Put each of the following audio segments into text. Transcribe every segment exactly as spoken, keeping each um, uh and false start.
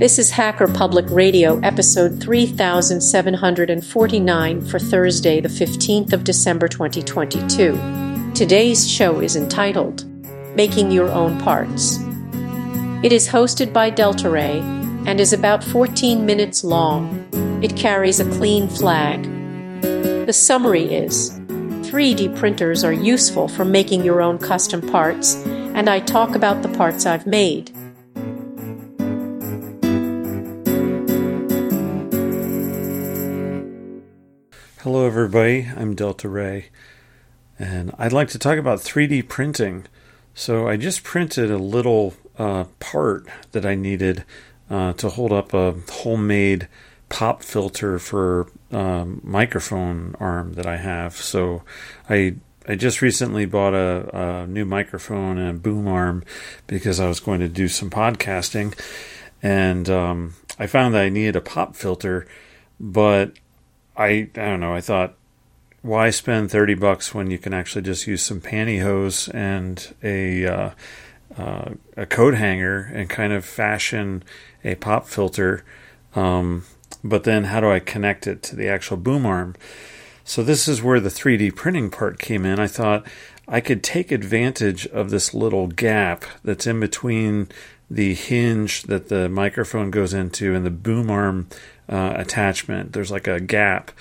This is Hacker Public Radio, episode three thousand seven hundred forty-nine for Thursday, the fifteenth of December, twenty twenty-two. Today's show is entitled, Making Your Own Parts. It is hosted by Delta Ray and is about fourteen minutes long. It carries a clean flag. The summary is, three D printers are useful for making your own custom parts, and I talk about the parts I've made. Hello everybody, I'm Delta Ray, and I'd like to talk about three D printing. So I just printed a little uh, part that I needed uh, to hold up a homemade pop filter for um, microphone arm that I have. So I I just recently bought a, a new microphone and a boom arm because I was going to do some podcasting, and um, I found that I needed a pop filter, but I I don't know, I thought, why spend thirty bucks when you can actually just use some pantyhose and a uh, uh, a coat hanger and kind of fashion a pop filter, um, but then how do I connect it to the actual boom arm? So this is where the three D printing part came in. I thought I could take advantage of this little gap that's in between the hinge that the microphone goes into and the boom arm uh, attachment. There's like a gap,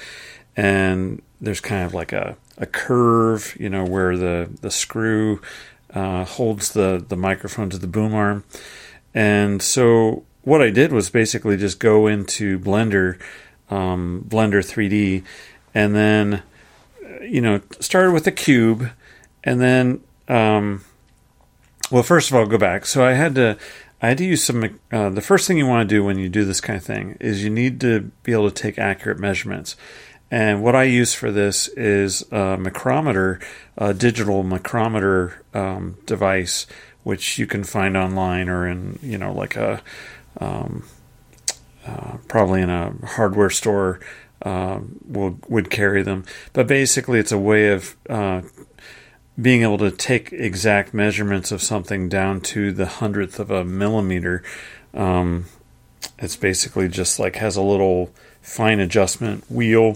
and there's kind of like a, a curve, you know, where the, the screw uh, holds the, the microphone to the boom arm. And so what I did was basically just go into Blender, um, Blender three D, and then, you know, started with a cube, and then, um, well, first of all, go back. So I had to, I had to use some, uh, the first thing you want to do when you do this kind of thing is you need to be able to take accurate measurements. And what I use for this is a micrometer, a digital micrometer um, device, which you can find online or in, you know, like a, um, uh, probably in a hardware store uh, will would carry them. But basically it's a way of uh, being able to take exact measurements of something down to the hundredth of a millimeter. Um, it's basically just like has a little fine adjustment wheel.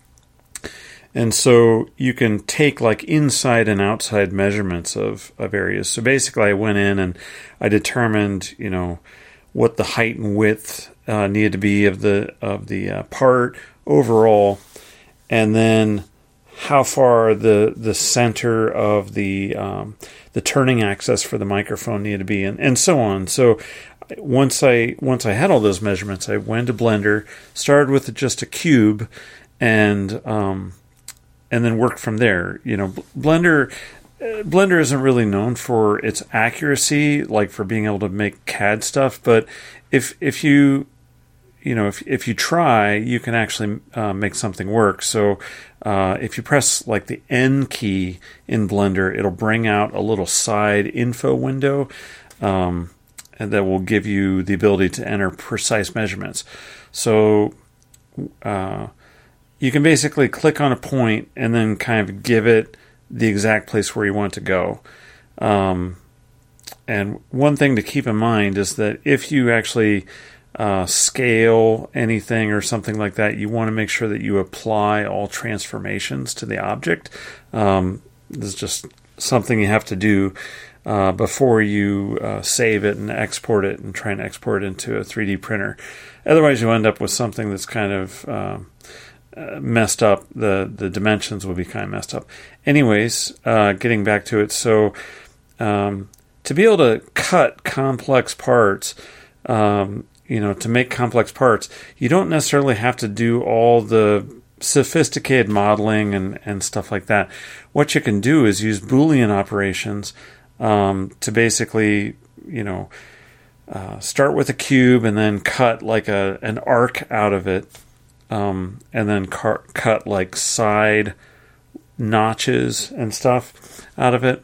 And so you can take like inside and outside measurements of, of areas. So basically I went in and I determined, you know, what the height and width uh, needed to be of the of the uh, part overall, and then how far the the center of the um, the turning axis for the microphone needed to be, and, and so on. So once I once I had all those measurements, I went to Blender, started with just a cube, and um, and then worked from there. You know, Blender Blender isn't really known for its accuracy, like for being able to make C A D stuff. But if if you you know if if you try, you can actually uh, make something work. So uh, if you press like the N key in Blender, it'll bring out a little side info window, um, and that will give you the ability to enter precise measurements. So uh, you can basically click on a point and then kind of give it the exact place where you want it to go. Um, and one thing to keep in mind is that if you actually uh, scale anything or something like that, you want to make sure that you apply all transformations to the object. Um, this is just something you have to do uh, before you uh, save it and export it and try and export it into a three D printer. Otherwise, you end up with something that's kind of uh, Uh, messed up. The the dimensions will be kind of messed up. Anyways, uh, getting back to it. So um, to be able to cut complex parts, um, you know, to make complex parts, you don't necessarily have to do all the sophisticated modeling and, and stuff like that. What you can do is use Boolean operations um, to basically, you know, uh, start with a cube and then cut like a an arc out of it. Um, and then car- cut like side notches and stuff out of it.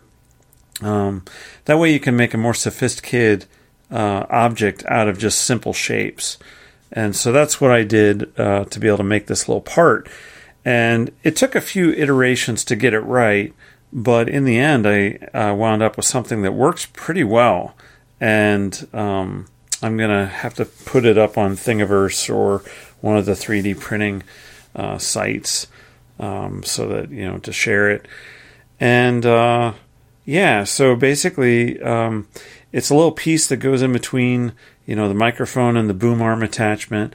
Um, that way you can make a more sophisticated uh, object out of just simple shapes. And so that's what I did uh, to be able to make this little part. And it took a few iterations to get it right, but in the end I uh, wound up with something that works pretty well. And um, I'm going to have to put it up on Thingiverse or one of the three D printing uh, sites um, so that, you know, to share it. And, uh, yeah, so basically, um, it's a little piece that goes in between, you know, the microphone and the boom arm attachment.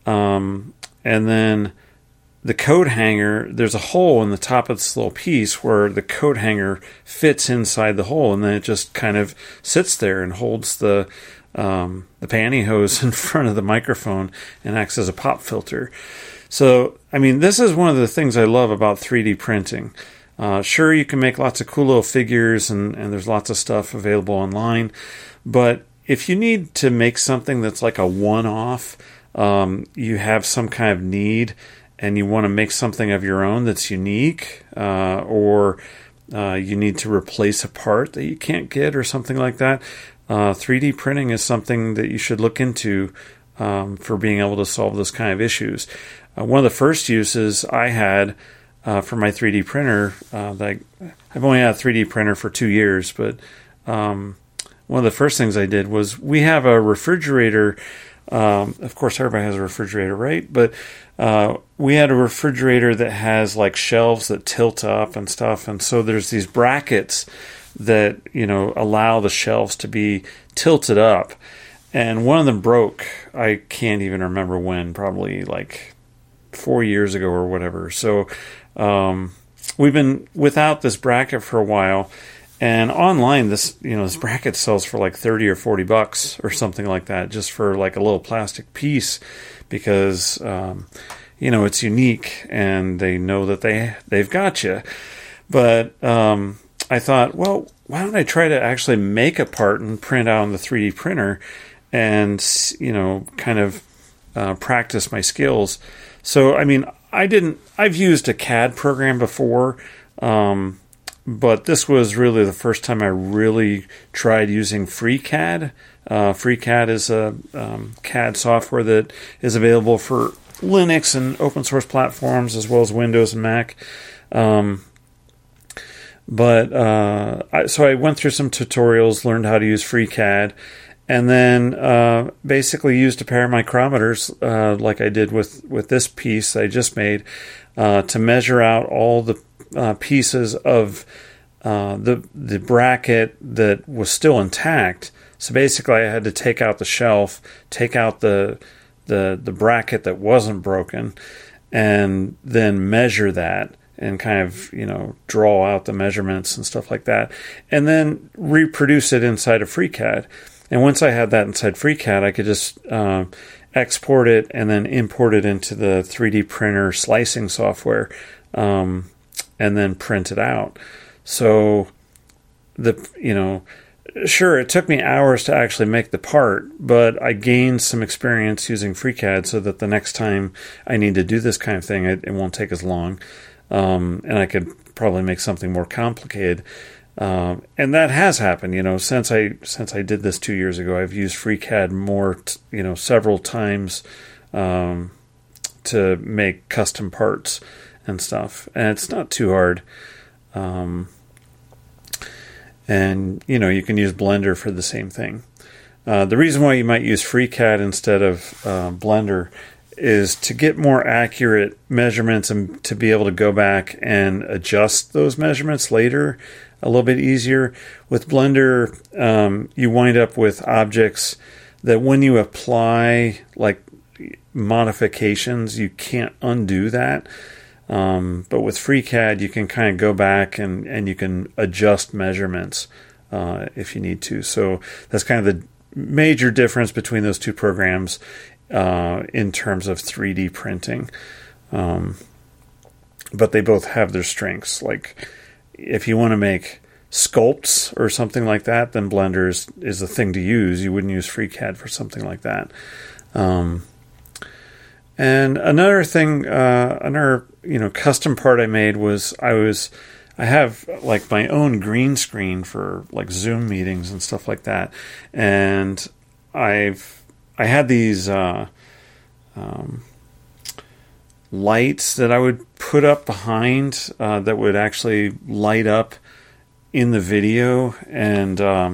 Um, and then the coat hanger, there's a hole in the top of this little piece where the coat hanger fits inside the hole, and then it just kind of sits there and holds the um, the pantyhose in front of the microphone and acts as a pop filter. So, I mean, this is one of the things I love about three D printing. Uh, sure, you can make lots of cool little figures, and, and there's lots of stuff available online, but if you need to make something that's like a one-off, um, you have some kind of need, and you want to make something of your own that's unique, uh, or uh, you need to replace a part that you can't get or something like that, uh, three D printing is something that you should look into um, for being able to solve those kind of issues. Uh, one of the first uses I had uh, for my three D printer, uh, that I, I've only had a three D printer for two years, but um, one of the first things I did was we have a refrigerator. Um, of course, everybody has a refrigerator, right? But uh, we had a refrigerator that has like shelves that tilt up and stuff, and so there's these brackets that, you know, allow the shelves to be tilted up. And one of them broke. I can't even remember when, probably like four years ago or whatever. So um, we've been without this bracket for a while. And online, this, you know, this bracket sells for like thirty or forty bucks or something like that, just for like a little plastic piece, because, um, you know, it's unique and they know that they, they've got you. But um, I thought, well, why don't I try to actually make a part and print out on the three D printer and, you know, kind of uh, practice my skills. So, I mean, I didn't, I've used a C A D program before, um, but this was really the first time I really tried using FreeCAD. Uh, FreeCAD is a um, C A D software that is available for Linux and open source platforms as well as Windows and Mac. Um, but uh, I, so I went through some tutorials, learned how to use FreeCAD, and then uh, basically used a pair of micrometers, uh, like I did with, with this piece I just made, uh, to measure out all the uh, pieces of uh, the the bracket that was still intact. So basically, I had to take out the shelf, take out the the the bracket that wasn't broken, and then measure that and kind of, you know, draw out the measurements and stuff like that, and then reproduce it inside of FreeCAD. And once I had that inside FreeCAD, I could just uh, export it and then import it into the three D printer slicing software, um, and then print it out. So the, you know, sure, it took me hours to actually make the part, but I gained some experience using FreeCAD so that the next time I need to do this kind of thing, it, it won't take as long, um, and I could probably make something more complicated. Um, and that has happened, you know, since I since I did this two years ago. I've used FreeCAD more, t- you know, several times um, to make custom parts and stuff, and it's not too hard. Um, and you know, you can use Blender for the same thing. Uh, the reason why you might use FreeCAD instead of uh, Blender is to get more accurate measurements and to be able to go back and adjust those measurements later a little bit easier. With Blender, um, you wind up with objects that when you apply like modifications, you can't undo that. Um, but with FreeCAD, you can kind of go back and, and you can adjust measurements uh, if you need to. So that's kind of the major difference between those two programs uh, in terms of three D printing. Um, but they both have their strengths. Like, if you want to make sculpts or something like that, then Blender is, is the thing to use. You wouldn't use FreeCAD for something like that. Um, and another thing, uh, another, you know, custom part I made was I was, I have like my own green screen for like Zoom meetings and stuff like that. And I've, I had these, uh, um, lights that I would put up behind uh, that would actually light up in the video, and um,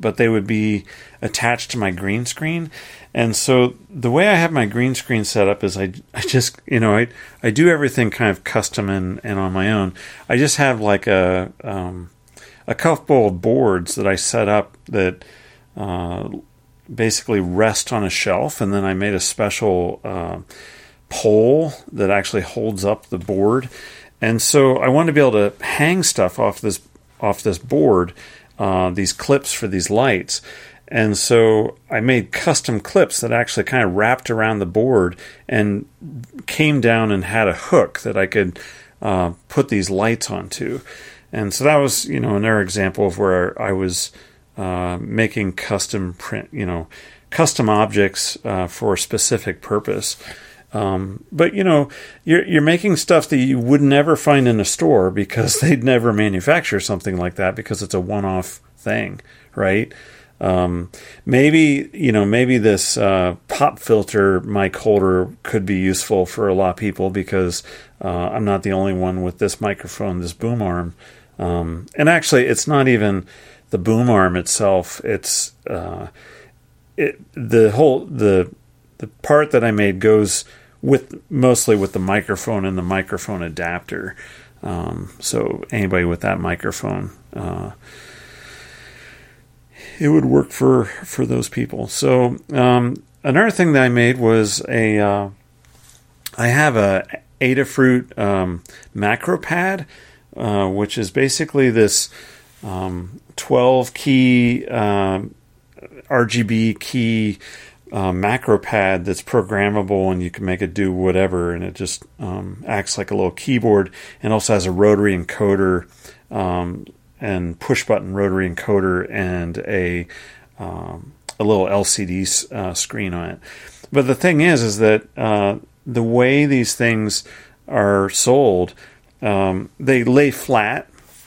but they would be attached to my green screen. And so the way I have my green screen set up is I, I just, you know, I, I do everything kind of custom and, and on my own. I just have like a, um, a couple of boards that I set up that, uh, basically rest on a shelf. And then I made a special, uh, pole that actually holds up the board. And so I wanted to be able to hang stuff off this, off this board, uh, these clips for these lights. And so I made custom clips that actually kind of wrapped around the board and came down and had a hook that I could uh, put these lights onto. And so that was, you know, another example of where I was uh, making custom print, you know, custom objects uh, for a specific purpose. Um, but, you know, you're, you're making stuff that you would never find in a store because they'd never manufacture something like that because it's a one-off thing, right? Um, maybe, you know, maybe this uh, pop filter mic holder could be useful for a lot of people because uh, I'm not the only one with this microphone, this boom arm. Um, and actually, it's not even the boom arm itself. It's uh, it, the whole the the part that I made goes with mostly with the microphone and the microphone adapter. Um, so anybody with that microphone. Uh, It would work for, for those people. So um, another thing that I made was a uh, I have a Adafruit um, macro pad, uh, which is basically this um, twelve key uh, R G B key uh, macro pad that's programmable, and you can make it do whatever, and it just um, acts like a little keyboard, and also has a rotary encoder. Um, and push-button rotary encoder and a um, a little L C D uh, screen on it. But the thing is, is that uh, the way these things are sold, um, they lay flat,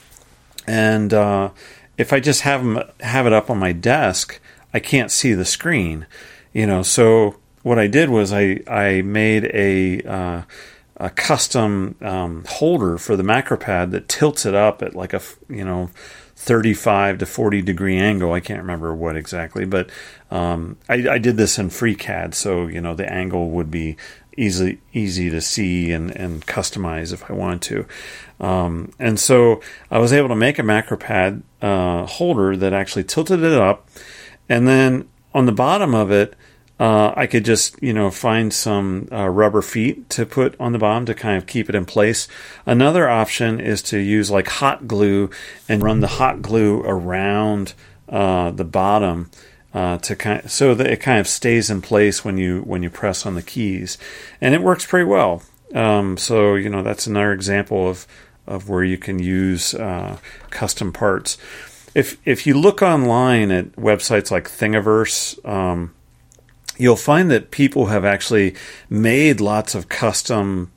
and uh, if I just have them have it up on my desk, I can't see the screen. You know, so what I did was I I made a uh, a custom um, holder for the macro pad that tilts it up at like a, you know, thirty-five to forty degree angle. I can't remember what exactly, but um, I, I did this in FreeCAD, so, you know, the angle would be easy easy to see and, and customize if I wanted to. Um, and so I was able to make a macro pad uh, holder that actually tilted it up, and then on the bottom of it, Uh, I could just, you know, find some uh, rubber feet to put on the bottom to kind of keep it in place. Another option is to use like hot glue and run the hot glue around uh, the bottom uh, to kind of, so that it kind of stays in place when you when you press on the keys, and it works pretty well. Um, so you know that's another example of of where you can use uh, custom parts. If if you look online at websites like Thingiverse, um, you'll find that people have actually made lots of custom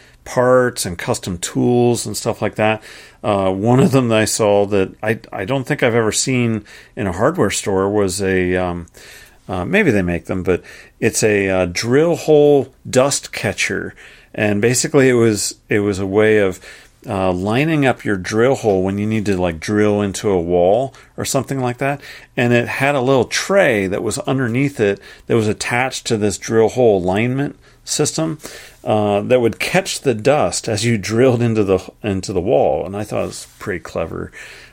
parts and custom tools and stuff like that. Uh, one of them that I saw that I, I don't think I've ever seen in a hardware store was a, um, uh, maybe they make them, but it's a uh, drill hole dust catcher. And basically it was, it was a way of Uh, lining up your drill hole when you need to like drill into a wall or something like that. And it had a little tray that was underneath it that was attached to this drill hole alignment system uh, that would catch the dust as you drilled into the into the wall. And I thought it was pretty clever.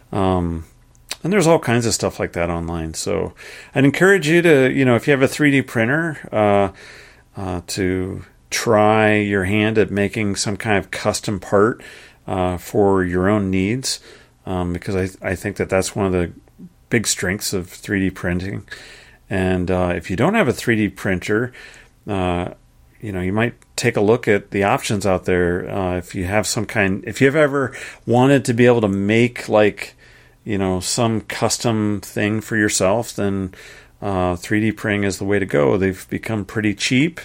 Um, and there's all kinds of stuff like that online. So I'd encourage you to, you know, if you have a three D printer, uh, uh, to try your hand at making some kind of custom part Uh, for your own needs, um, because I, I think that that's one of the big strengths of three D printing. And uh, if you don't have a three D printer, uh, you know, you might take a look at the options out there. Uh, if you have some kind, if you've ever wanted to be able to make like, you know, some custom thing for yourself, then uh, three D printing is the way to go. They've become pretty cheap,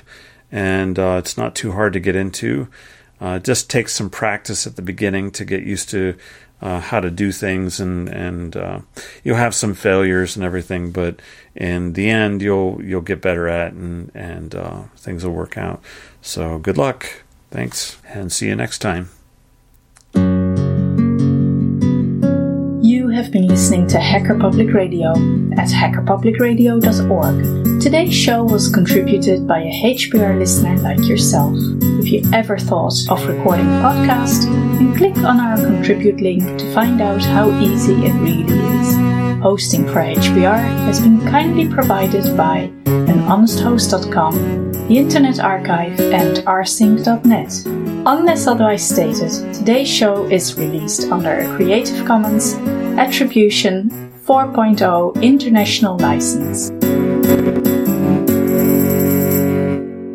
and uh, it's not too hard to get into. Uh, it just takes some practice at the beginning to get used to uh, how to do things, and and uh, you'll have some failures and everything, but in the end, you'll you'll get better at it, and and uh, things will work out. So good luck, thanks, and see you next time. You have have been listening to Hacker Public Radio at hacker public radio dot org. Today's show was contributed by a H P R listener like yourself. If you ever thought of recording a podcast, then click on our contribute link to find out how easy it really is. Hosting for H P R has been kindly provided by an honest host dot com, the Internet Archive and r sync dot net. Unless otherwise stated, today's show is released under a Creative Commons Attribution four point oh International License.